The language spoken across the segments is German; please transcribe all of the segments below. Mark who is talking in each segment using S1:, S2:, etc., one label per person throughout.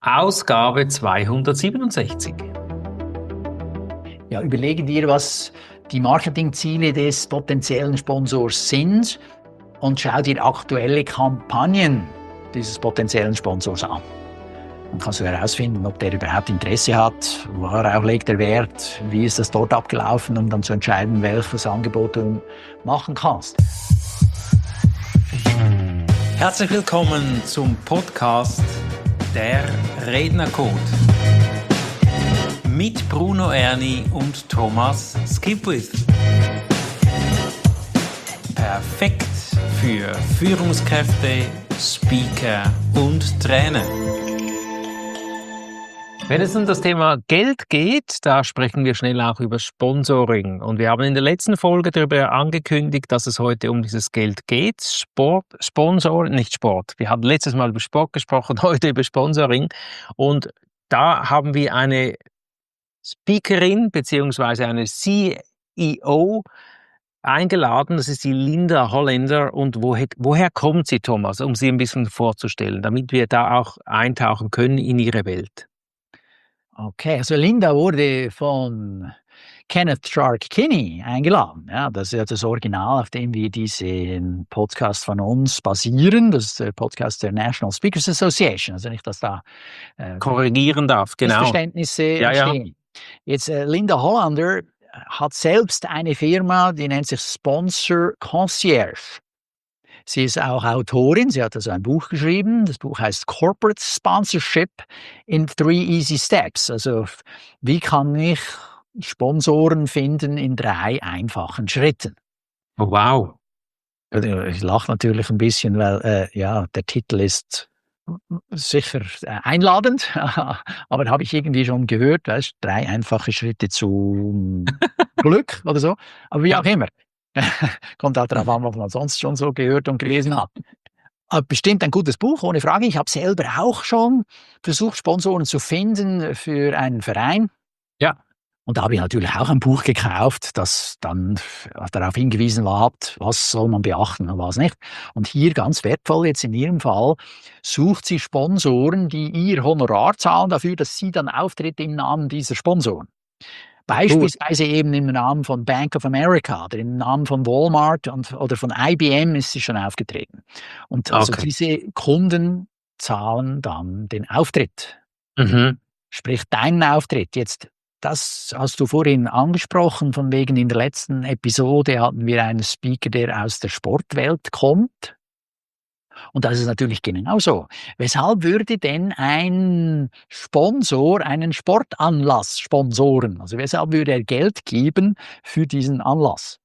S1: Ausgabe 267.
S2: Ja, überlege dir, was die Marketingziele des potenziellen Sponsors sind und schau dir aktuelle Kampagnen dieses potenziellen Sponsors an. Dann kannst du herausfinden, ob der überhaupt Interesse hat, worauf legt er Wert, wie ist das dort abgelaufen, um dann zu entscheiden, welches Angebot du machen kannst.
S1: Herzlich willkommen zum Podcast Der Rednercode mit Bruno Erni und Thomas Skipwith. Perfekt für Führungskräfte, Speaker und Trainer. Wenn es um das Thema Geld geht, da sprechen wir schnell auch über Sponsoring. Und wir haben in der letzten Folge darüber angekündigt, dass es heute um dieses Geld geht. Wir haben letztes Mal über Sport gesprochen, heute über Sponsoring. Und da haben wir eine Speakerin bzw. eine CEO eingeladen. Das ist die Linda Hollander. Und woher kommt sie, Thomas, um sie ein bisschen vorzustellen, damit wir da auch eintauchen können in ihre Welt?
S2: Okay, also Linda wurde von Kenneth Shark Kinney eingeladen. Ja, das ist ja das Original, auf dem wir diesen Podcast von uns basieren. Das ist der Podcast der National Speakers Association. Also nicht, dass da
S1: korrigieren darf, genau.
S2: Missverständnisse entstehen. Jetzt Linda Hollander hat selbst eine Firma, die nennt sich Sponsor Concierge. Sie ist auch Autorin, sie hat also ein Buch geschrieben. Das Buch heißt Corporate Sponsorship in 3 Easy Steps. Also wie kann ich Sponsoren finden in 3 einfachen Schritten?
S1: Oh, wow.
S2: Ich lache natürlich ein bisschen, weil der Titel ist sicher einladend, aber habe ich irgendwie schon gehört, weißt, 3 einfache Schritte zum Glück oder so. Aber wie auch immer. Kommt halt darauf an, was man sonst schon so gehört und gelesen hat. Aber bestimmt ein gutes Buch, ohne Frage. Ich habe selber auch schon versucht, Sponsoren zu finden für einen Verein.
S1: Ja.
S2: Und da habe ich natürlich auch ein Buch gekauft, das dann darauf hingewiesen hat, was soll man beachten und was nicht. Und hier ganz wertvoll jetzt in Ihrem Fall, sucht sie Sponsoren, die ihr Honorar zahlen dafür, dass sie dann auftritt im Namen dieser Sponsoren. Beispielsweise eben im Namen von Bank of America oder im Namen von Walmart oder von IBM ist sie schon aufgetreten. Und also diese Kunden zahlen dann den Auftritt.
S1: Mhm.
S2: Sprich, deinen Auftritt. Jetzt, das hast du vorhin angesprochen, von wegen in der letzten Episode hatten wir einen Speaker, der aus der Sportwelt kommt. Und das ist natürlich genauso. Weshalb würde denn ein Sponsor einen Sportanlass sponsoren? Also weshalb würde er Geld geben für diesen Anlass?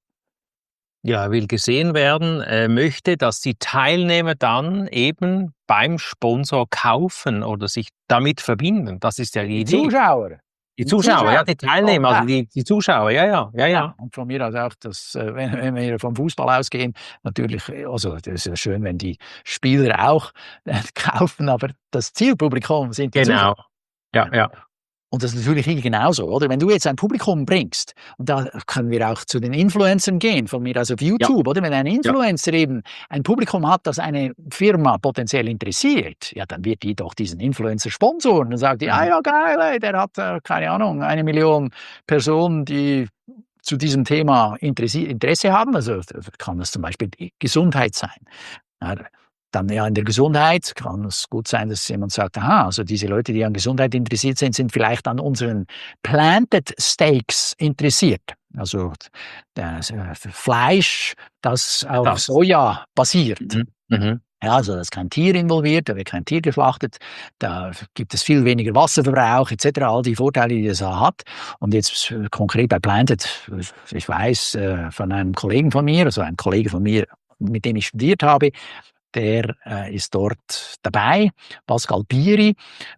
S1: Ja, er will gesehen werden, möchte, dass die Teilnehmer dann eben beim Sponsor kaufen oder sich damit verbinden. Das ist ja die Idee. Die Zuschauer, ja, die Teilnehmer, also die Zuschauer, ja.
S2: Und von mir aus auch, dass, wenn wir vom Fußball ausgehen, natürlich, also das ist ja schön, wenn die Spieler auch kaufen, aber das Zielpublikum sind die Zuschauer.
S1: Ja.
S2: Und das ist natürlich hier genauso, oder? Wenn du jetzt ein Publikum bringst, und da können wir auch zu den Influencern gehen, von mir aus auf YouTube, oder? Wenn ein Influencer eben ein Publikum hat, das eine Firma potenziell interessiert, ja, dann wird die doch diesen Influencer sponsoren. Dann sagt die, ja geil, ey, der hat, keine Ahnung, 1 Million Personen, die zu diesem Thema Interesse haben. Also kann das zum Beispiel Gesundheit sein. Ja, dann ja in der Gesundheit kann es gut sein, dass jemand sagt, aha, also diese Leute, die an Gesundheit interessiert sind, sind vielleicht an unseren Planted Steaks interessiert. Also das Fleisch, das auf Soja basiert.
S1: Mhm.
S2: Ja, also da ist kein Tier involviert, da wird kein Tier geschlachtet, da gibt es viel weniger Wasserverbrauch etc., all die Vorteile, die das hat. Und jetzt konkret bei Planted, ich weiß von einem Kollegen von mir, also ein Kollege von mir, mit dem ich studiert habe, der ist dort dabei, Pascal Bieri,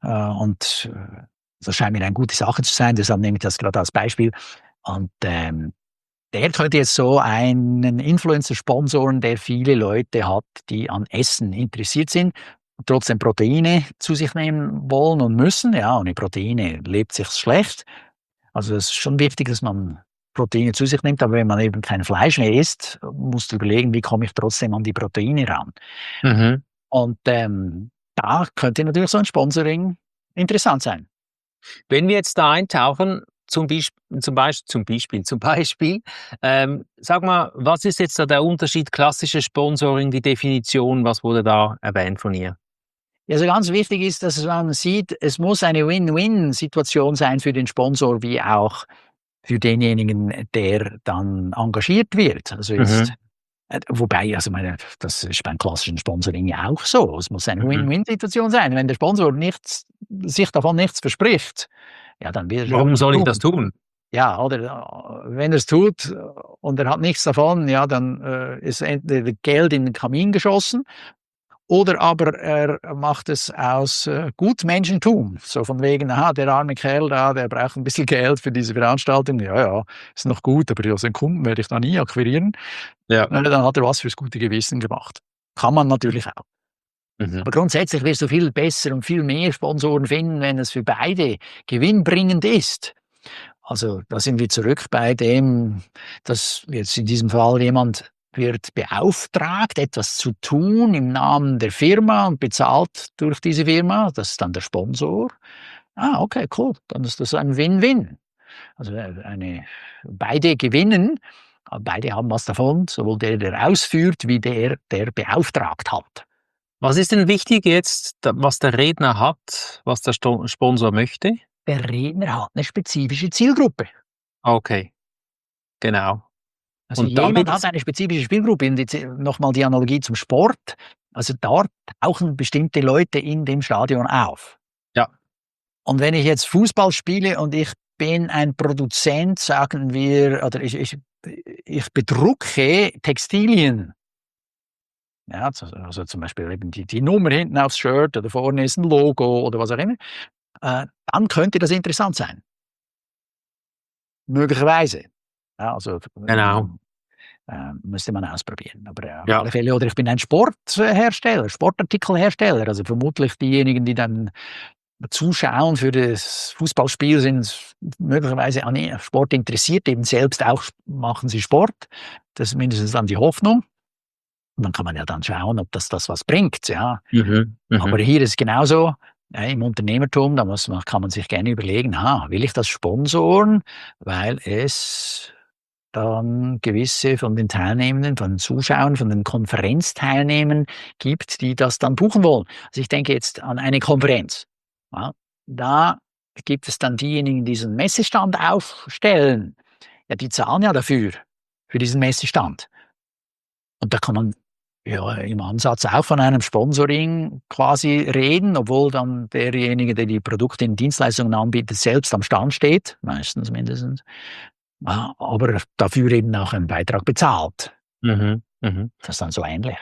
S2: und das scheint mir eine gute Sache zu sein, deshalb nehme ich das gerade als Beispiel. Und der könnte jetzt so einen Influencer sponsoren, der viele Leute hat, die an Essen interessiert sind, trotzdem Proteine zu sich nehmen wollen und müssen. Ja, ohne Proteine lebt sich's schlecht. Also es ist schon wichtig, dass man Proteine zu sich nimmt, aber wenn man eben kein Fleisch mehr isst, musst du überlegen, wie komme ich trotzdem an die Proteine ran.
S1: Mhm.
S2: Und da könnte natürlich so ein Sponsoring interessant sein.
S1: Wenn wir jetzt da eintauchen, zum Beispiel, sag mal, was ist jetzt da der Unterschied klassisches Sponsoring, die Definition, was wurde da erwähnt von ihr?
S2: Ja, also ganz wichtig ist, dass man sieht, es muss eine Win-Win-Situation sein für den Sponsor wie auch für denjenigen, der dann engagiert wird. Also jetzt,
S1: Mhm,
S2: wobei, also meine, das ist beim klassischen Sponsoring ja auch so. Es muss eine
S1: mhm.
S2: Win-Win-Situation sein. Wenn der Sponsor sich davon nichts verspricht, ja, dann wird er es auch
S1: Warum
S2: nicht
S1: soll ich das
S2: tun.
S1: tun?
S2: Ja, oder wenn er es tut und er hat nichts davon, ja, dann ist entweder Geld in den Kamin geschossen oder aber er macht es aus Gutmenschentum. So von wegen, aha, der arme Kerl da, der braucht ein bisschen Geld für diese Veranstaltung. Ja, ja, ist noch gut, aber ja, seinen Kunden werde ich da nie akquirieren.
S1: Ja.
S2: Na, dann hat er was fürs gute Gewissen gemacht. Kann man natürlich auch.
S1: Mhm.
S2: Aber grundsätzlich wirst du viel besser und viel mehr Sponsoren finden, wenn es für beide gewinnbringend ist. Also da sind wir zurück bei dem, dass jetzt in diesem Fall jemand wird beauftragt, etwas zu tun im Namen der Firma und bezahlt durch diese Firma. Das ist dann der Sponsor. Ah, okay, cool. Dann ist das ein Win-Win. Also beide gewinnen, beide haben was davon, sowohl der, der ausführt, wie der, der beauftragt hat.
S1: Was ist denn wichtig jetzt, was der Redner hat, was der Sponsor möchte?
S2: Der Redner hat eine spezifische Zielgruppe.
S1: Okay, genau.
S2: Also
S1: Und
S2: jemand
S1: damit
S2: hat eine spezifische Spielgruppe und jetzt nochmal die Analogie zum Sport. Also dort tauchen bestimmte Leute in dem Stadion auf.
S1: ja,
S2: Und wenn ich jetzt Fußball spiele und ich bin ein Produzent, sagen wir, oder ich bedrucke Textilien. Ja, also zum Beispiel eben die Nummer hinten aufs Shirt oder vorne ist ein Logo oder was auch immer. Dann könnte das interessant sein. Möglicherweise. Ja, also
S1: genau.
S2: müsste man ausprobieren. Aber auf
S1: Ja.
S2: alle Fälle, oder ich bin ein Sporthersteller, Sportartikelhersteller. Also vermutlich diejenigen, die dann zuschauen für das Fußballspiel, sind möglicherweise an Sport interessiert, eben selbst auch machen sie Sport. Das ist mindestens dann die Hoffnung. Und dann kann man ja dann schauen, ob das was bringt. Ja.
S1: Mhm,
S2: Aber
S1: mhm.
S2: hier ist es genauso. Im Unternehmertum, kann man sich gerne überlegen, will ich das sponsoren, weil es dann gewisse von den Teilnehmenden, von den Zuschauern, von den Konferenzteilnehmern gibt, die das dann buchen wollen. Also ich denke jetzt an eine Konferenz. Ja, da gibt es dann diejenigen, die diesen Messestand aufstellen. Ja, die zahlen ja dafür, für diesen Messestand. Und da kann man ja im Ansatz auch von einem Sponsoring quasi reden, obwohl dann derjenige, der die Produkte und Dienstleistungen anbietet, selbst am Stand steht, meistens mindestens. Ja, aber dafür eben auch einen Beitrag bezahlt.
S1: Mhm, mhm.
S2: Das ist dann so ähnlich.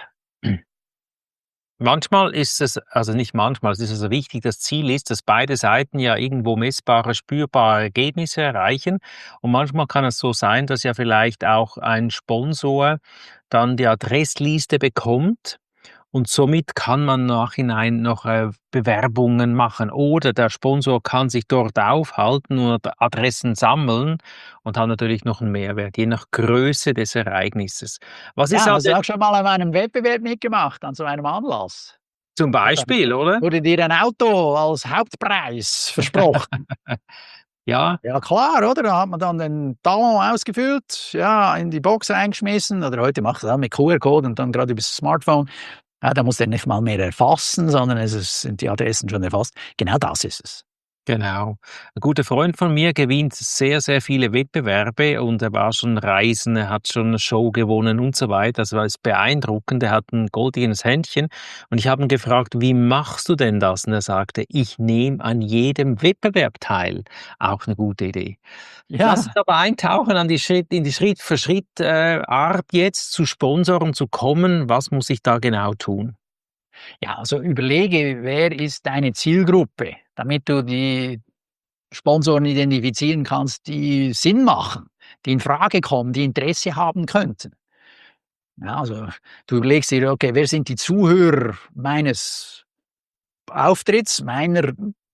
S1: Manchmal ist es, also nicht manchmal, es ist also wichtig, das Ziel ist, dass beide Seiten ja irgendwo messbare, spürbare Ergebnisse erreichen. Und manchmal kann es so sein, dass ja vielleicht auch ein Sponsor dann die Adressliste bekommt und somit kann man nachhinein noch Bewerbungen machen oder der Sponsor kann sich dort aufhalten und Adressen sammeln und hat natürlich noch einen Mehrwert, je nach Größe des Ereignisses. Was ist
S2: Ja,
S1: da
S2: hast du auch schon mal an einem Wettbewerb mitgemacht, an so einem Anlass?
S1: zum
S2: Ja, dann
S1: Beispiel, oder?
S2: wurde dir ein Auto als Hauptpreis versprochen.
S1: Ja,
S2: Ja klar, oder? Da hat man dann den Talon ausgefüllt, ja, in die Box reingeschmissen oder heute macht man das auch mit QR-Code und dann gerade über das Smartphone. Ja, da muss der nicht mal mehr erfassen, sondern sind die Adressen schon erfasst. Genau das ist es.
S1: genau. Ein guter Freund von mir gewinnt sehr, sehr viele Wettbewerbe und er war schon reisen, er hat schon 'ne Show gewonnen und so weiter. Das war jetzt beeindruckend. Er hat ein goldenes Händchen und ich habe ihn gefragt: „Wie machst du denn das?“ Und er sagte: „Ich nehme an jedem Wettbewerb teil.“ Auch eine gute Idee. Lass uns
S2: Ja,
S1: aber eintauchen in die Schritt für Schritt, Art jetzt zu Sponsoren zu kommen. Was muss ich da genau tun?
S2: ja, also überlege, wer ist deine Zielgruppe, damit du die Sponsoren identifizieren kannst, die Sinn machen, die in Frage kommen, die Interesse haben könnten. Ja, also du überlegst dir, okay, wer sind die Zuhörer meines Auftritts, meiner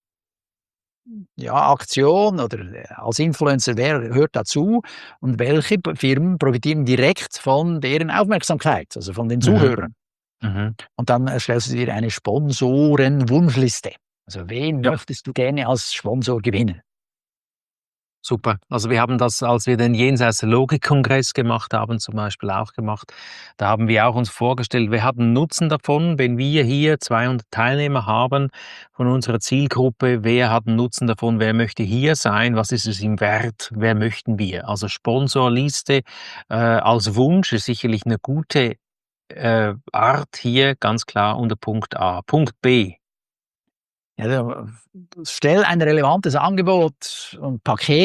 S2: ja, Aktion oder als Influencer, wer hört dazu und welche Firmen profitieren direkt von deren Aufmerksamkeit, also von den
S1: Mhm,
S2: Zuhörern.
S1: mhm.
S2: Und dann erstellst du dir eine Sponsorenwunschliste. Also wen
S1: Ja.
S2: möchtest du gerne als Sponsor gewinnen?
S1: Super. Also wir haben das, als wir den Jenseits-Logik-Kongress gemacht haben, zum Beispiel auch gemacht. Da haben wir auch uns vorgestellt, wer hat einen Nutzen davon, wenn wir hier 200 Teilnehmer haben von unserer Zielgruppe? Wer hat einen Nutzen davon? Wer möchte hier sein? Was ist es ihm wert? Wer möchten wir? Also Sponsorliste als Wunsch ist sicherlich eine gute Art hier, ganz klar unter Punkt A. Punkt B.
S2: Ja, stell ein relevantes Angebot und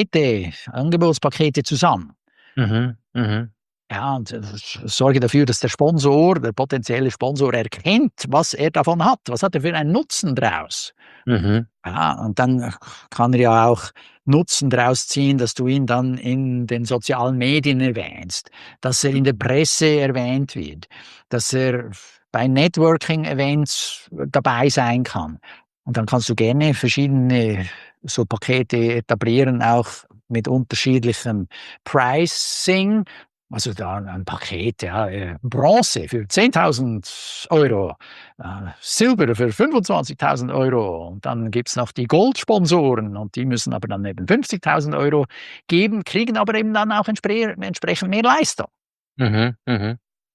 S2: Angebotspakete zusammen.
S1: Mhm, mhm,
S2: Ja, und sorge dafür, dass der Sponsor, der potenzielle Sponsor erkennt, was er davon hat. Was hat er für einen Nutzen draus?
S1: mhm,
S2: Ja, und dann kann er ja auch Nutzen daraus ziehen, dass du ihn dann in den sozialen Medien erwähnst, dass er in der Presse erwähnt wird, dass er bei Networking-Events dabei sein kann. Und dann kannst du gerne verschiedene so Pakete etablieren, auch mit unterschiedlichem Pricing. Also da ein Paket, ja, Bronze für 10.000 €, Silber für 25.000 € und dann gibt's noch die Goldsponsoren und die müssen aber dann eben 50.000 € geben, kriegen aber eben dann auch entsprechend mehr Leistung.
S1: mhm, mhm.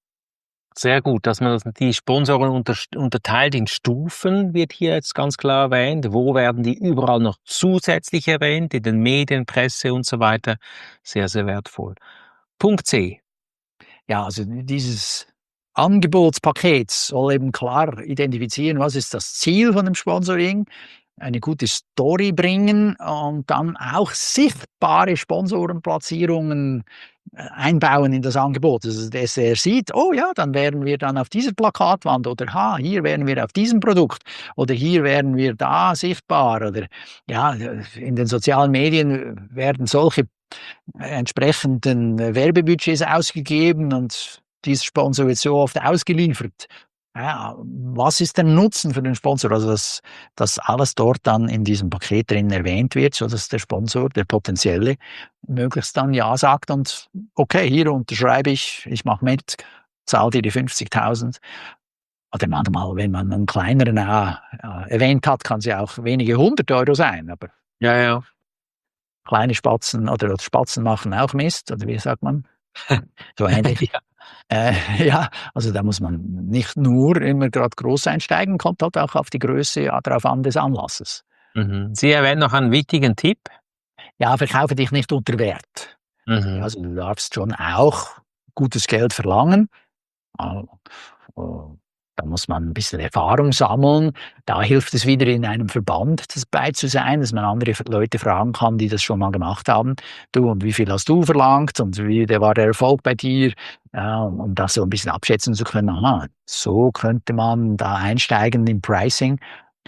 S1: Sehr gut, dass man die Sponsoren unterteilt in Stufen, wird hier jetzt ganz klar erwähnt. Wo werden die überall noch zusätzlich erwähnt? In den Medien, Presse und so weiter. Sehr, sehr wertvoll. Punkt C.
S2: Ja, also dieses Angebotspaket soll eben klar identifizieren, was ist das Ziel von dem Sponsoring, eine gute Story bringen und dann auch sichtbare Sponsorenplatzierungen einbauen in das Angebot. Also, dass er sieht, oh ja, dann wären wir dann auf dieser Plakatwand oder ha, hier wären wir auf diesem Produkt oder hier wären wir da sichtbar oder ja, in den sozialen Medien werden solche entsprechenden Werbebudgets ausgegeben und dieser Sponsor wird so oft ausgeliefert. Ja, was ist der Nutzen für den Sponsor? Also, dass alles dort dann in diesem Paket drin erwähnt wird, sodass der Sponsor, der potenzielle, möglichst dann ja sagt und okay, hier unterschreibe ich mache mit, zahle dir die 50.000. Oder manchmal, wenn man einen kleineren Event hat, kann es ja auch wenige 100 € sein, aber
S1: Ja, ja.
S2: kleine Spatzen oder Spatzen machen auch Mist, oder wie sagt man? So ähnlich.
S1: Ja.
S2: Äh, ja, also da muss man nicht nur immer gerade groß einsteigen, kommt halt auch auf die Größe, ja, drauf an des Anlasses.
S1: Mhm. Sie erwähnen noch einen wichtigen Tipp.
S2: Ja, verkaufe dich nicht unter Wert. Ja,
S1: Mhm.
S2: also du darfst schon auch gutes Geld verlangen. Äh, äh, Da muss man ein bisschen Erfahrung sammeln. Da hilft es wieder, in einem Verband dabei zu sein, dass man andere Leute fragen kann, die das schon mal gemacht haben. „Du, und wie viel hast du verlangt und wie der war der Erfolg bei dir?“ Ja, um das so ein bisschen abschätzen zu können. Aha, so könnte man da einsteigen im Pricing.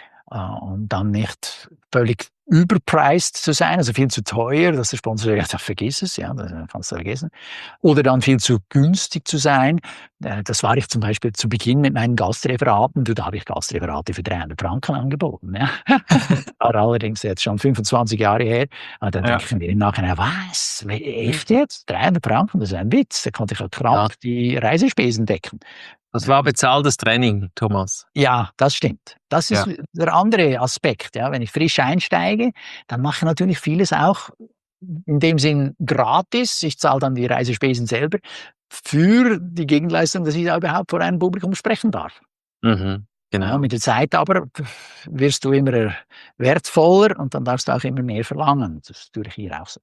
S2: Und dann nicht völlig überpriced zu sein, also viel zu teuer, dass der Sponsor sagt: „Ja, vergiss es, ja, das kannst du vergessen.“ Oder dann viel zu günstig zu sein. Das war ich zum Beispiel zu Beginn mit meinen Gastreferaten. Du, da habe ich Gastreferate für 300 Franken angeboten, ja. War allerdings jetzt schon 25 Jahre her. Und dann denke
S1: Ja.
S2: ich mir im Nachhinein: „Was? Echt jetzt? 300 Franken? Das ist ein Witz. Da konnte ich ja
S1: Ja,
S2: knapp die Reisespesen decken.“
S1: das war bezahltes Training, Thomas.
S2: Ja, das stimmt. Das ist
S1: Ja.
S2: der andere Aspekt, ja. Wenn ich frisch einsteige, dann mache ich natürlich vieles auch in dem Sinn gratis. Ich zahle dann die Reisespesen selber für die Gegenleistung, dass ich da überhaupt vor einem Publikum sprechen darf.
S1: Mhm.
S2: Ja,
S1: Genau.
S2: mit der Zeit aber wirst du immer wertvoller und dann darfst du auch immer mehr verlangen. Das ist natürlich hier auch so.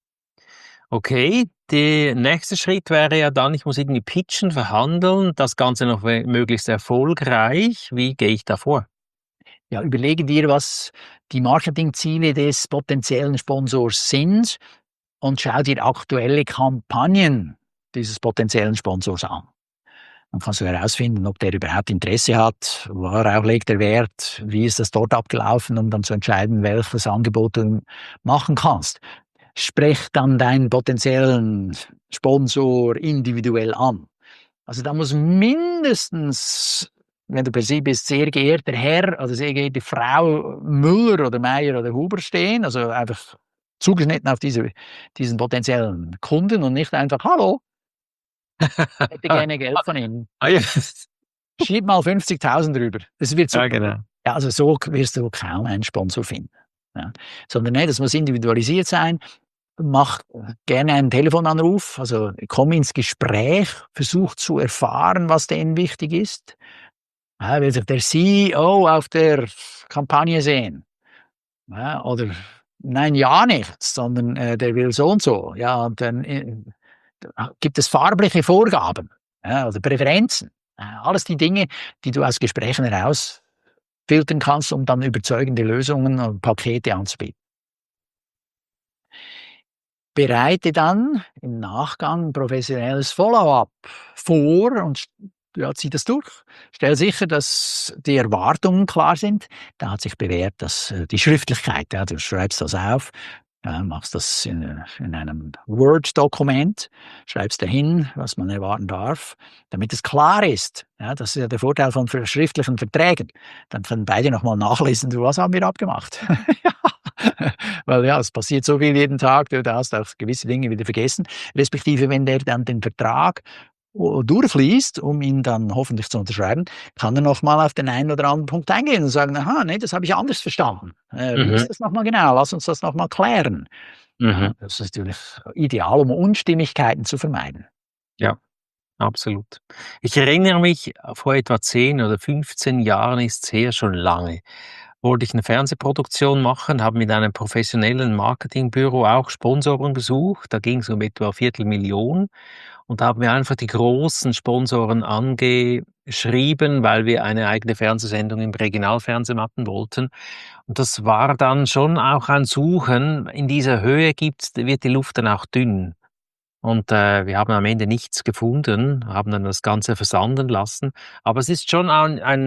S1: Okay, der nächste Schritt wäre ja dann, ich muss irgendwie pitchen, verhandeln, das Ganze noch möglichst erfolgreich. Wie gehe ich da vor?
S2: Ja, überlege dir, was die Marketingziele des potenziellen Sponsors sind und schau dir aktuelle Kampagnen dieses potenziellen Sponsors an. Dann kannst du herausfinden, ob der überhaupt Interesse hat, worauf legt er Wert, wie ist das dort abgelaufen, um dann zu entscheiden, welches Angebot du machen kannst. Sprech dann deinen potenziellen Sponsor individuell an. Also da muss mindestens, wenn du per se bist, sehr geehrter Herr oder sehr geehrte Frau Müller oder Meier oder Huber stehen, also einfach zugeschnitten auf diesen potenziellen Kunden und nicht einfach: „Hallo, hätte
S1: Ah,
S2: gerne Geld von Ihnen.
S1: ah, ja.
S2: Schieb mal 50.000 rüber.“ Das wird
S1: Ja,
S2: super.
S1: genau.
S2: Ja, also so wirst du kaum einen Sponsor finden. Ja. Sondern nee, das muss individualisiert sein. Mach gerne einen Telefonanruf, also komm ins Gespräch, versuch zu erfahren, was denen wichtig ist. Ja, will sich der CEO auf der Kampagne sehen? Ja, oder nein, ja nicht, sondern der will so und so. Ja, und dann gibt es farbliche Vorgaben, ja, oder Präferenzen. Alles die Dinge, die du aus Gesprächen herausfiltern kannst, um dann überzeugende Lösungen und Pakete anzubieten. Bereite dann im Nachgang 'n professionelles Follow-up vor und ja, zieh das durch. Stell sicher, dass die Erwartungen klar sind. Da hat sich bewährt, dass, die Schriftlichkeit, ja, du schreibst das auf, machst das in einem Word-Dokument, schreibst dahin, was man erwarten darf, damit es klar ist. Ja, das ist ja der Vorteil von schriftlichen Verträgen. Dann können beide noch mal nachlesen: „Du, was haben wir abgemacht?“ Ja. Weil ja, es passiert so viel jeden Tag, du hast auch gewisse Dinge wieder vergessen. Respektive, wenn der dann den Vertrag durchliest, um ihn dann hoffentlich zu unterschreiben, kann er noch mal auf den einen oder anderen Punkt eingehen und sagen: „Aha, ne, das habe ich anders verstanden. Wie
S1: Mhm,
S2: ist das noch mal genau? Lass uns das noch mal klären.“
S1: mhm.
S2: Ja, das ist natürlich ideal, um Unstimmigkeiten zu vermeiden.
S1: Ja, absolut. Ich erinnere mich, vor etwa 10 oder 15 Jahren ist's her, schon lange, wollte ich 'ne Fernsehproduktion machen, habe mit einem professionellen Marketingbüro auch Sponsoren gesucht. Da ging's um etwa 1.000.000 und da haben wir einfach die großen Sponsoren angeschrieben, weil wir eine eigene Fernsehsendung im Regionalfernsehen machen wollten. Und das war dann schon auch ein Suchen. In dieser Höhe wird die Luft dann auch dünn. Und, wir haben am Ende nichts gefunden, haben dann das Ganze versanden lassen. Aber es ist schon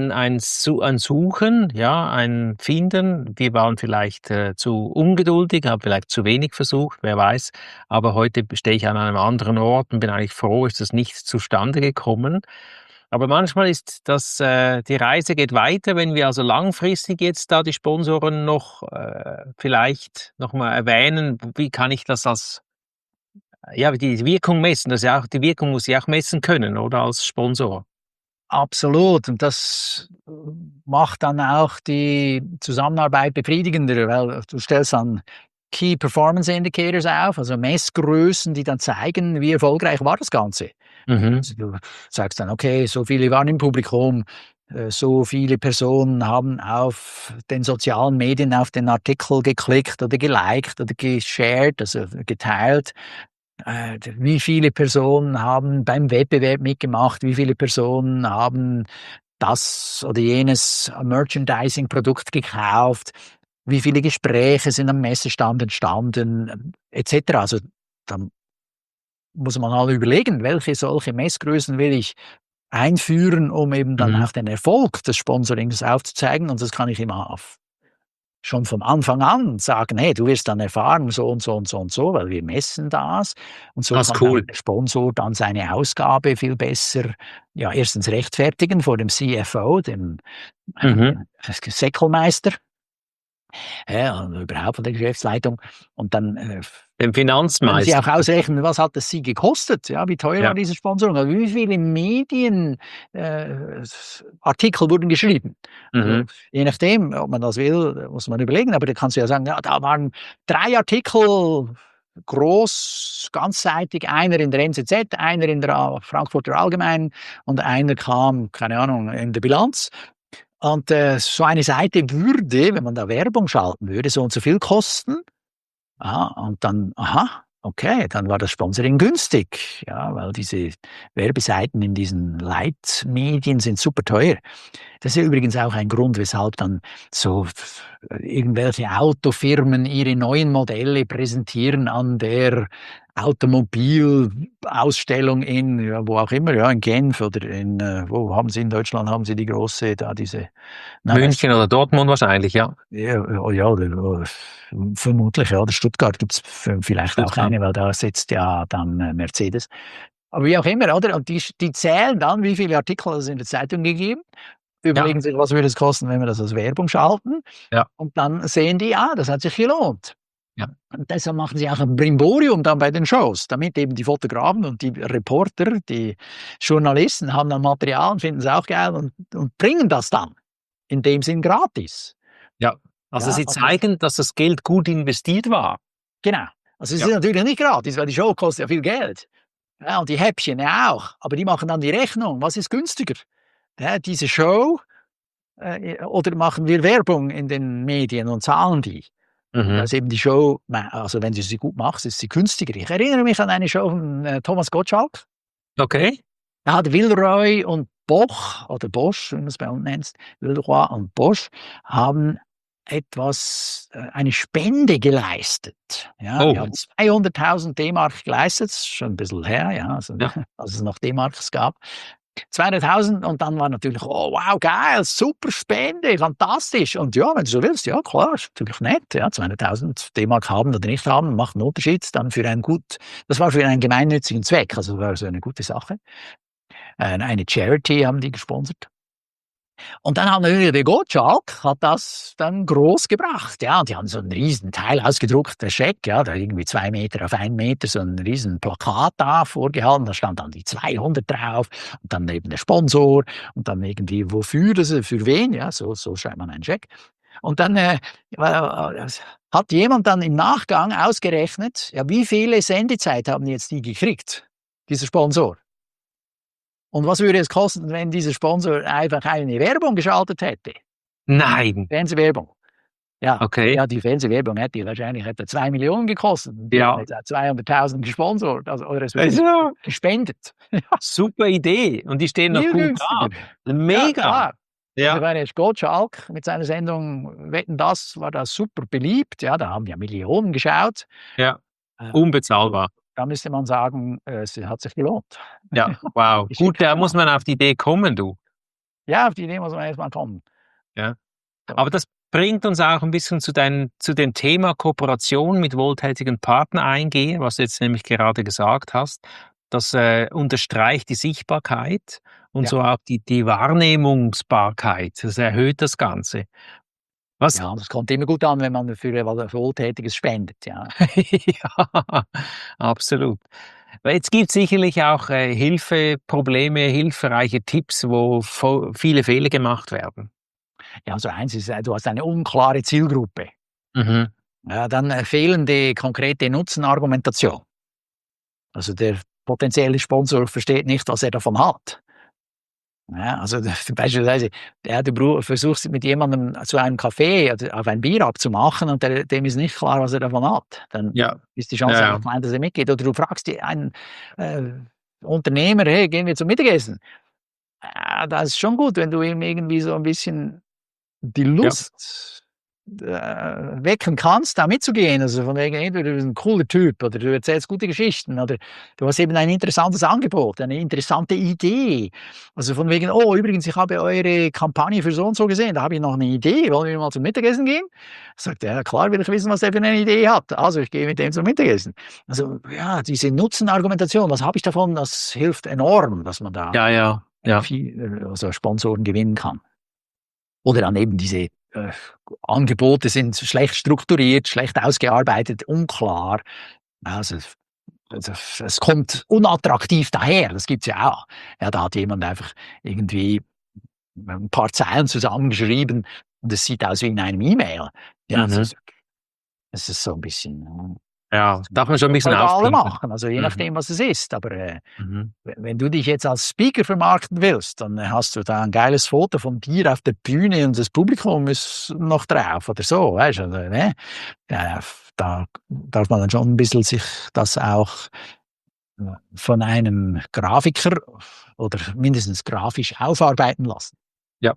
S1: ein Suchen, ja, ein Finden. Wir waren vielleicht, zu ungeduldig, haben vielleicht zu wenig versucht, wer weiß. Aber heute stehe ich an einem anderen Ort und bin eigentlich froh, ist das nicht zustande gekommen. Aber manchmal ist das die Reise geht weiter, wenn wir also langfristig jetzt da die Sponsoren noch, vielleicht noch mal erwähnen, wie kann ich das als ja, die Wirkung messen, das ist ja auch die Wirkung muss ich auch messen können, oder, als Sponsor?
S2: Absolut. Und das macht dann auch die Zusammenarbeit befriedigender, weil du stellst dann Key Performance Indicators auf, also Messgrößen, die dann zeigen, wie erfolgreich war das Ganze.
S1: Mhm,
S2: Also du sagst dann: „Okay, so viele waren im Publikum, so viele Personen haben auf den sozialen Medien auf den Artikel geklickt oder geliked oder geshared, also geteilt. Wie viele Personen haben beim Wettbewerb mitgemacht? Wie viele Personen haben das oder jenes Merchandising-Produkt gekauft? Wie viele Gespräche sind am Messestand entstanden, et cetera. Also, da muss man halt überlegen, welche solche Messgrößen will ich einführen, um eben dann
S1: mhm.
S2: auch den Erfolg des Sponsorings aufzuzeigen. Und das kann ich immer auf schon von Anfang an sagen: „Hey, du wirst dann erfahren, so und so und so und so, weil wir messen das.“ Und so
S1: Das ist
S2: kann auch
S1: cool.
S2: der Sponsor dann seine Ausgabe viel besser, ja, erstens rechtfertigen vor dem CFO, dem,
S1: Mhm.
S2: Seckelmeister, und überhaupt von der Geschäftsleitung. Und dann,
S1: Den
S2: können Sie
S1: Finanzmeister.
S2: auch ausrechnen, was hat es Sie gekostet? Ja, wie teuer war
S1: Ja.
S2: diese Sponsorung? Also, wie viele Medien Artikel wurden geschrieben? Also,
S1: Mhm.
S2: je nachdem, ob man das will, muss man überlegen, aber da kannst du ja sagen: „Ja, da waren 3 Artikel groß, ganzseitig, einer in der NZZ, einer in der Frankfurter Allgemeinen und einer kam, keine Ahnung, in der Bilanz.“ Und, so eine Seite würde, wenn man da Werbung schalten würde, so und so viel kosten. Ah, und dann aha, okay, dann war das Sponsoring günstig, ja, weil diese Werbeseiten in diesen Leitmedien sind super teuer. Das ist ja übrigens auch ein Grund, weshalb dann so irgendwelche Autofirmen ihre neuen Modelle präsentieren an der Automobilausstellung in, ja, wo auch immer, ja, in Genf oder in, wo haben Sie in Deutschland haben Sie die große da diese na, weißt
S1: München oder Dortmund wahrscheinlich, ja.
S2: ja, ja, oder vermutlich, ja. Oder Stuttgart gibt's vielleicht auch
S1: Stuttgart.
S2: eine, weil da sitzt ja dann, Mercedes. Aber wie auch immer, oder? Und die zählen dann, wie viele Artikel hat es in der Zeitung gegeben,
S1: Ja,
S2: überlegen sich, was würde es kosten, wenn wir das als Werbung schalten,
S1: ja,
S2: und dann sehen die, ah, das hat sich gelohnt.
S1: ja.
S2: Und deshalb machen sie auch ein Brimborium dann bei den Shows, damit eben die Fotografen und die Reporter, die Journalisten haben dann Material und finden es auch geil und bringen das dann. in dem Sinn gratis.
S1: Ja. Also
S2: Ja,
S1: Sie zeigen, dass das Geld gut investiert war.
S2: genau. Also es
S1: Ja.
S2: ist natürlich nicht gratis, weil die Show kostet ja viel Geld. Ja, und die Häppchen ja auch. Aber die machen dann die Rechnung. Was ist günstiger? Ja, diese Show oder machen wir Werbung in den Medien und zahlen die? Und da
S1: Mhm.
S2: ist eben die Show, also wenn du sie gut machst, ist sie günstiger. Ich erinnere mich an eine Show von Thomas Gottschalk.
S1: Okay.
S2: Da hat Villeroy und Boch oder Bosch, wie man es bei uns nennt, Villeroy und Bosch, haben eine Spende geleistet. Ja, die
S1: Oh,
S2: haben 200.000 D-Mark geleistet, ist schon ein bisschen her, ja, also,
S1: ja.
S2: als es noch D-Marks gab. 200.000 und dann war natürlich, oh wow, geil, super Spende, fantastisch. Und ja, wenn du so willst, ja klar, ist natürlich nett, ja, 200.000 D-Mark haben oder nicht haben, macht einen Unterschied. Dann das war für einen gemeinnützigen Zweck, also war so eine gute Sache. Eine Charity haben die gesponsert. Und dann hat natürlich der Gottschalk hat das dann groß gebracht, ja. Und die haben so einen riesen Teil ausgedruckt, der Scheck, ja, da irgendwie 2 Meter auf 1 Meter, so ein riesen Plakat da vorgehalten, da stand dann die 200 drauf und dann eben der Sponsor und dann irgendwie wofür, für wen, ja, so schreibt man einen Scheck. Und dann hat jemand dann im Nachgang ausgerechnet, ja, wie viele Sendezeit haben jetzt die gekriegt, dieser Sponsor? Und was würde es kosten, wenn dieser Sponsor einfach eine Werbung geschaltet hätte?
S1: Nein.
S2: Fernsehwerbung. Ja,
S1: Okay.
S2: ja, die Fernsehwerbung hätte wahrscheinlich etwa 2 Millionen gekostet. Und die haben
S1: Ja.
S2: jetzt auch 200.000 gesponsert, also, oder es wird
S1: Also,
S2: gespendet. Ja,
S1: super Idee. Und die stehen noch
S2: viel
S1: gut
S2: günstiger.
S1: da.
S2: Ja,
S1: Mega.
S2: klar. Also ich
S1: Ja.
S2: meine, Gottschalk mit seiner Sendung „Wetten, das" war da super beliebt. Ja, da haben ja Millionen geschaut.
S1: Ja.
S2: Also,
S1: Unbezahlbar.
S2: da müsste man sagen, es hat sich gelohnt.
S1: Ja, wow.
S2: Die
S1: Gut,
S2: Schicke
S1: da muss
S2: gemacht.
S1: man auf die Idee kommen, du.
S2: Ja, auf die Idee muss man erst mal kommen.
S1: Ja.
S2: So.
S1: Aber das bringt uns auch ein bisschen zu dem Thema Kooperation mit wohltätigen Partnern eingehen, was du jetzt nämlich gerade gesagt hast. Das, unterstreicht die Sichtbarkeit und
S2: Ja.
S1: so auch die Wahrnehmungsbarkeit. Das erhöht das Ganze. Was
S2: Ja, das kommt immer gut an, wenn man für was Wohltätiges spendet, ja.
S1: Ja, absolut. Weil jetzt gibt's sicherlich auch, hilfreiche Tipps, wo viele Fehler gemacht werden.
S2: Ja, also eins ist, du hast eine unklare Zielgruppe.
S1: Mhm.
S2: Ja, dann, fehlende konkrete Nutzenargumentation. Also, der potenzielle Sponsor versteht nicht, was er davon hat. Ja, also beispielsweise, ja, versuchst mit jemandem zu einem Kaffee oder auf ein Bier abzumachen und dem ist nicht klar, was er davon hat. Dann
S1: Ja.
S2: ist die
S1: Ja,
S2: Chance
S1: ja.
S2: einfach klein, dass er mitgeht. Oder du fragst einen äh, Unternehmer: „Hey, gehen wir zum Mittagessen?" Da ist schon gut, wenn du ihm irgendwie so ein bisschen die
S1: Ja.
S2: Lust, wecken kannst, da mitzugehen. Also von wegen, entweder du bist 'n cooler Typ oder du erzählst gute Geschichten oder du hast eben ein interessantes Angebot, eine interessante Idee. Also von wegen: „Oh, übrigens, ich habe eure Kampagne für so und so gesehen, da habe ich noch 'ne Idee. Wollen wir mal zum Mittagessen gehen?" Sagt er: „Ja klar will ich wissen, was der für 'ne Idee hat. Also, ich gehe mit dem zum Mittagessen." Also, ja, diese Nutzenargumentation, was habe ich davon? Das hilft enorm, dass man da
S1: Ja, ja, ja.
S2: viel also Sponsoren gewinnen kann. Oder dann eben diese, Angebote sind schlecht strukturiert, schlecht ausgearbeitet, unklar. Also, es kommt unattraktiv daher, das gibt's ja auch. Ja, da hat jemand einfach irgendwie ein paar Zeilen zusammengeschrieben und es sieht aus wie in einem E-Mail. Ja,
S1: Mhm.
S2: es ist so ein bisschen,
S1: Ja, darf man schon ein
S2: das
S1: bisschen
S2: können alle
S1: aufpimpen.
S2: machen, also je
S1: Mhm.
S2: nachdem, was es ist. Aber,
S1: Mhm.
S2: wenn du dich jetzt als Speaker vermarkten willst, dann hast du da ein geiles Foto von dir auf der Bühne und das Publikum ist noch drauf oder so, weißt du, oder, ne? Da darf man dann schon ein bisschen sich das auch, von einem Grafiker oder mindestens grafisch aufarbeiten lassen.
S1: Ja.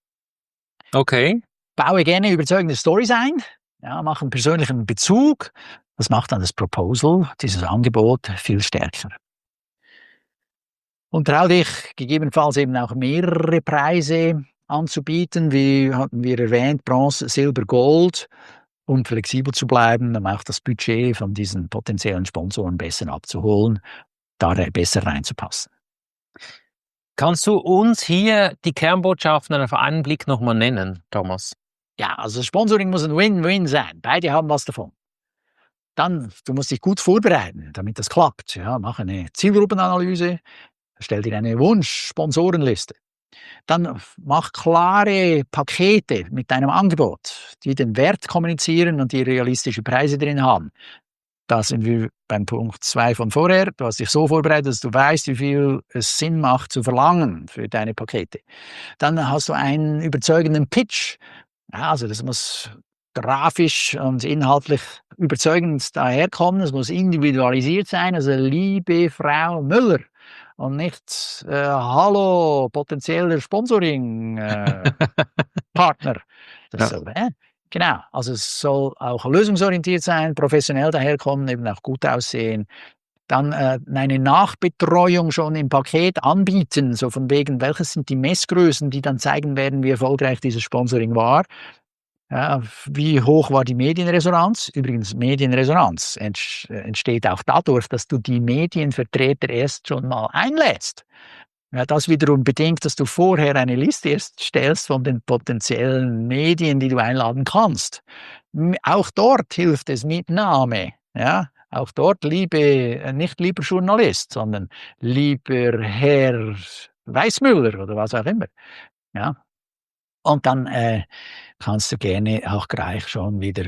S1: Okay.
S2: Baue gerne überzeugende Storys ein, ja, mach 'n persönlichen Bezug. Das macht dann das Proposal, dieses Angebot viel stärker. Und trau dich gegebenenfalls eben auch mehrere Preise anzubieten, wie hatten wir erwähnt, Bronze, Silber, Gold, um flexibel zu bleiben, um auch das Budget von diesen potenziellen Sponsoren besser abzuholen, da besser reinzupassen.
S1: Kannst du uns hier die Kernbotschaften auf einen Blick noch mal nennen, Thomas?
S2: Ja, also Sponsoring muss ein Win-Win sein. Beide haben was davon. Dann, du musst dich gut vorbereiten, damit das klappt. Ja, mach eine Zielgruppenanalyse, stell dir eine Wunsch-Sponsorenliste. Dann mach klare Pakete mit deinem Angebot, die den Wert kommunizieren und die realistische Preise drin haben. Da sind wir beim Punkt 2 von vorher. Du hast dich so vorbereitet, dass du weißt, wie viel es Sinn macht zu verlangen für deine Pakete. Dann hast du einen überzeugenden Pitch. Ja, also das muss grafisch und inhaltlich überzeugend daherkommen. Es muss individualisiert sein. Also liebe Frau Müller und nicht hallo potenzieller Sponsoring Partner. Das
S1: Ja.
S2: soll, genau. Also es soll auch lösungsorientiert sein, professionell daherkommen, eben auch gut aussehen. Dann eine Nachbetreuung schon im Paket anbieten, so von wegen, welches sind die Messgrößen, die dann zeigen werden, wie erfolgreich dieses Sponsoring war. Ja, wie hoch war die Medienresonanz? Übrigens, Medienresonanz entsteht auch dadurch, dass du die Medienvertreter erst schon mal einlädst. Ja, das wiederum bedingt, dass du vorher eine Liste erstellst von den potenziellen Medien, die du einladen kannst. Auch dort hilft es mit Name. Ja? Auch dort nicht lieber Journalist, sondern lieber Herr Weißmüller oder was auch immer. Ja? Und dann kannst du gerne auch gleich schon wieder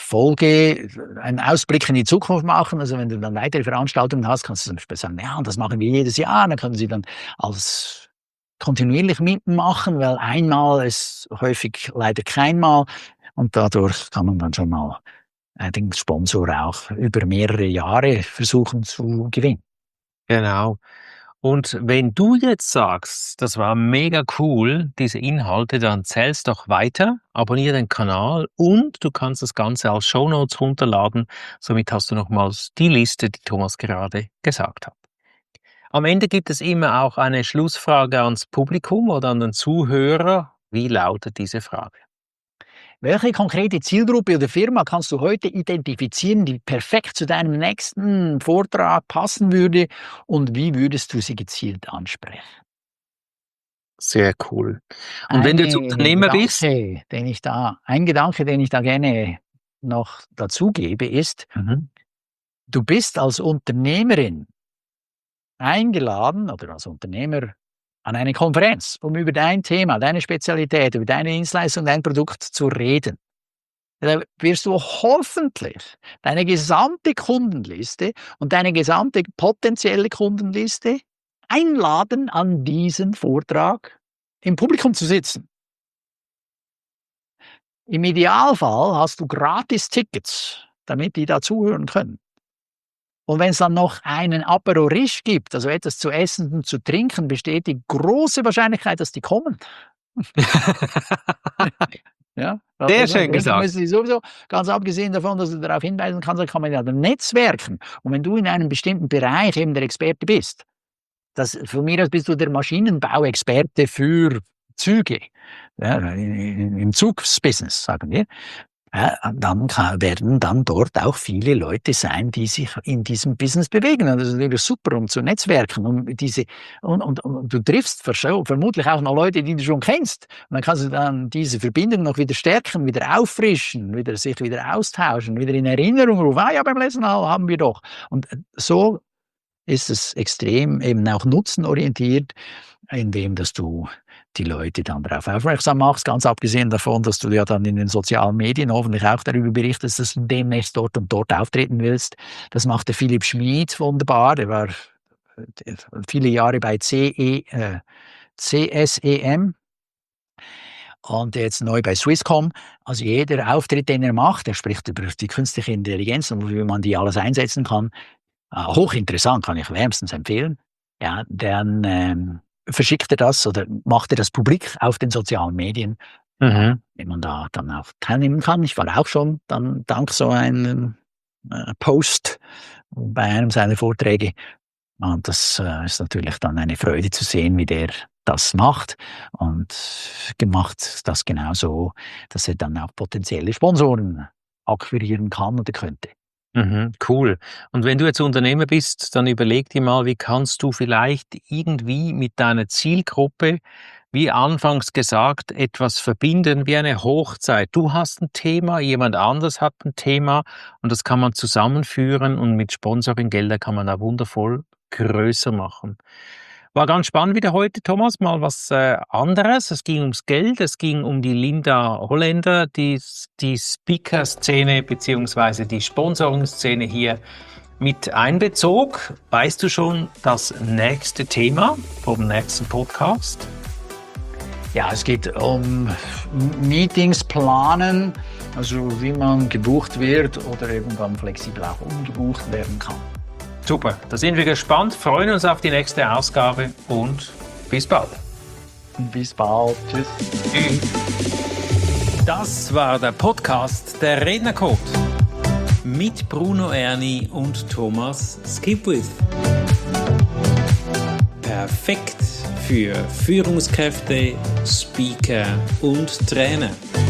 S2: einen Ausblick in die Zukunft machen. Also wenn du dann weitere Veranstaltungen hast, kannst du zum Beispiel sagen, ja, und das machen wir jedes Jahr. Dann können sie dann als kontinuierlich mitmachen, weil einmal ist häufig leider keinmal. Und dadurch kann man dann schon mal den Sponsor auch über mehrere Jahre versuchen zu gewinnen.
S1: Genau. Und wenn du jetzt sagst, das war mega cool, diese Inhalte, dann erzähl's doch weiter, abonniere den Kanal und du kannst das Ganze als Shownotes runterladen. Somit hast du nochmals die Liste, die Thomas gerade gesagt hat. Am Ende gibt es immer auch eine Schlussfrage ans Publikum oder an den Zuhörer. Wie lautet diese Frage?
S2: Welche konkrete Zielgruppe oder Firma kannst du heute identifizieren, die perfekt zu deinem nächsten Vortrag passen würde und wie würdest du sie gezielt ansprechen?
S1: Sehr cool. Und wenn du jetzt
S2: Eine
S1: Unternehmer bist,
S2: Gedanke, ein Gedanke, den ich da gerne noch dazugebe, ist, du bist als Unternehmerin eingeladen oder als Unternehmer an eine Konferenz, um über dein Thema, deine Spezialität, über deine Dienstleistung, dein Produkt zu reden. Da wirst du hoffentlich deine gesamte Kundenliste und deine gesamte potenzielle Kundenliste einladen, an diesem Vortrag im Publikum zu sitzen. Im Idealfall hast du Gratis-Tickets, damit die da zuhören können. Und wenn es dann noch einen Apéro Riche gibt, also etwas zu essen und zu trinken, besteht die große Wahrscheinlichkeit, dass die kommen. Ja,
S1: sehr
S2: also
S1: schön
S2: trinken
S1: gesagt.
S2: müssen sie sowieso. Ganz abgesehen davon, dass du darauf hinweisen kannst, da kann man ja dann netzwerken. Und wenn du in einem bestimmten Bereich eben der Experte bist, von mir aus bist du der Maschinenbauexperte für Züge, ja, im Zugsbusiness, sagen wir. Dann werden dann dort auch viele Leute sein, die sich in diesem Business bewegen. Und das ist natürlich super, um zu netzwerken. Und du triffst vermutlich auch noch Leute, die du schon kennst. Und dann kannst du dann diese Verbindung noch wieder stärken, wieder auffrischen, sich wieder austauschen, wieder in Erinnerung rufen. Ah ja, beim letzten Mal haben wir doch. Und so ist es extrem eben auch nutzenorientiert, indem dass du die Leute dann darauf aufmerksam machst, ganz abgesehen davon, dass du ja dann in den sozialen Medien hoffentlich auch darüber berichtest, dass du demnächst dort und dort auftreten willst. Das macht der Philipp Schmid wunderbar, der war viele Jahre bei CSEM und jetzt neu bei Swisscom. Also jeder Auftritt, den er macht, er spricht über die künstliche Intelligenz und wie man die alles einsetzen kann. Hochinteressant, kann ich wärmstens empfehlen. Ja, dann verschickt er das oder macht er das publik auf den sozialen Medien, wenn man da dann auch teilnehmen kann. Ich war auch schon dann dank so einem Post bei einem seiner Vorträge. Und das ist natürlich dann eine Freude zu sehen, wie der das macht und gemacht das genauso, dass er dann auch potenzielle Sponsoren akquirieren kann oder könnte.
S1: Cool. Und wenn du jetzt Unternehmer bist, dann überleg dir mal, wie kannst du vielleicht irgendwie mit deiner Zielgruppe, wie anfangs gesagt, etwas verbinden wie eine Hochzeit. Du hast ein Thema, jemand anderes hat ein Thema und das kann man zusammenführen und mit Sponsoringgelder kann man da wundervoll größer machen. War ganz spannend wieder heute, Thomas, mal was anderes. Es ging ums Geld, es ging um die Linda Holländer, die Speaker-Szene bzw. die Sponsoring-Szene hier mit einbezog. Weißt du schon das nächste Thema vom nächsten Podcast?
S2: Ja, es geht um Meetings planen, also wie man gebucht wird oder eben dann flexibel auch umgebucht werden kann.
S1: Super, da sind wir gespannt, freuen uns auf die nächste Ausgabe und bis bald.
S2: Bis bald. Tschüss.
S1: Das war der Podcast der Rednercode mit Bruno Erni und Thomas Skipwith. Perfekt für Führungskräfte, Speaker und Trainer.